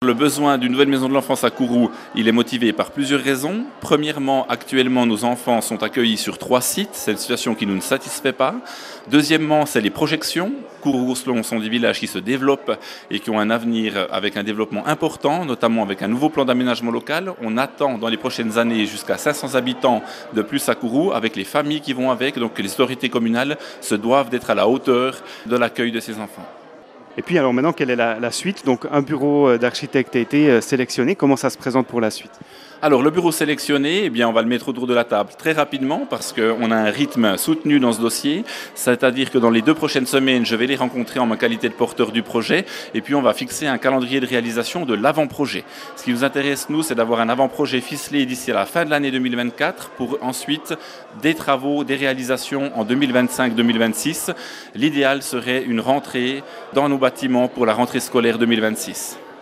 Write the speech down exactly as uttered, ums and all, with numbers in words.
Le besoin d'une nouvelle maison de l'enfance à Kourou, il est motivé par plusieurs raisons. Premièrement, actuellement, nos enfants sont accueillis sur trois sites. C'est une situation qui nous ne satisfait pas. Deuxièmement, c'est les projections. Kourou-Rousselon sont des villages qui se développent et qui ont un avenir avec un développement important, notamment avec un nouveau plan d'aménagement local. On attend dans les prochaines années jusqu'à cinq cents habitants de plus à Kourou, avec les familles qui vont avec. Donc les autorités communales se doivent d'être à la hauteur de l'accueil de ces enfants. Et puis alors maintenant, quelle est la, la suite? Donc un bureau d'architecte a été sélectionné. Comment ça se présente pour la suite? Alors le bureau sélectionné, eh bien, on va le mettre autour de la table très rapidement parce qu'on a un rythme soutenu dans ce dossier. C'est-à-dire que dans les deux prochaines semaines, je vais les rencontrer en ma qualité de porteur du projet et puis on va fixer un calendrier de réalisation de l'avant-projet. Ce qui nous intéresse, nous, c'est d'avoir un avant-projet ficelé d'ici à la fin de l'année deux mille vingt-quatre pour ensuite des travaux, des réalisations en deux mille vingt-cinq deux mille vingt-six. L'idéal serait une rentrée dans nos bâtiments pour la rentrée scolaire deux mille vingt-six.